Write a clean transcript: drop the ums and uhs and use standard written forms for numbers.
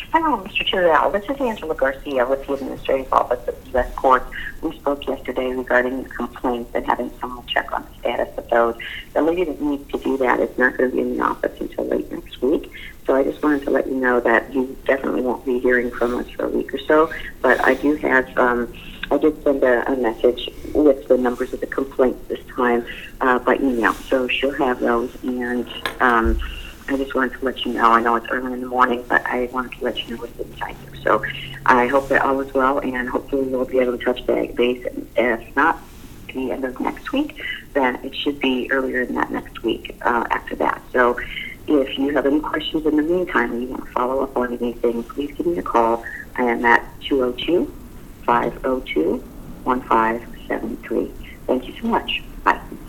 Hello, Mr. Tyrrell. This is Angela Garcia with the Administrative Office of the U.S. Court. We spoke yesterday regarding complaints and having someone check on the status of those. The lady that needs to do that is not going to be in the office until late next week. So I just wanted to let you know that you definitely won't be hearing from us for a week or so. But I do have, I did send a message with the numbers of the complaints this time by email. So she'll have those, and I just wanted to let you know. I know it's early in the morning, but I wanted to let you know what's inside here. So I hope that all is well, and hopefully we'll be able to touch base. If not the end of next week, then it should be earlier in that next week after that. So if you have any questions in the meantime and you want to follow up on anything, please give me a call. I am at 202-502-1573. Thank you so much. Bye.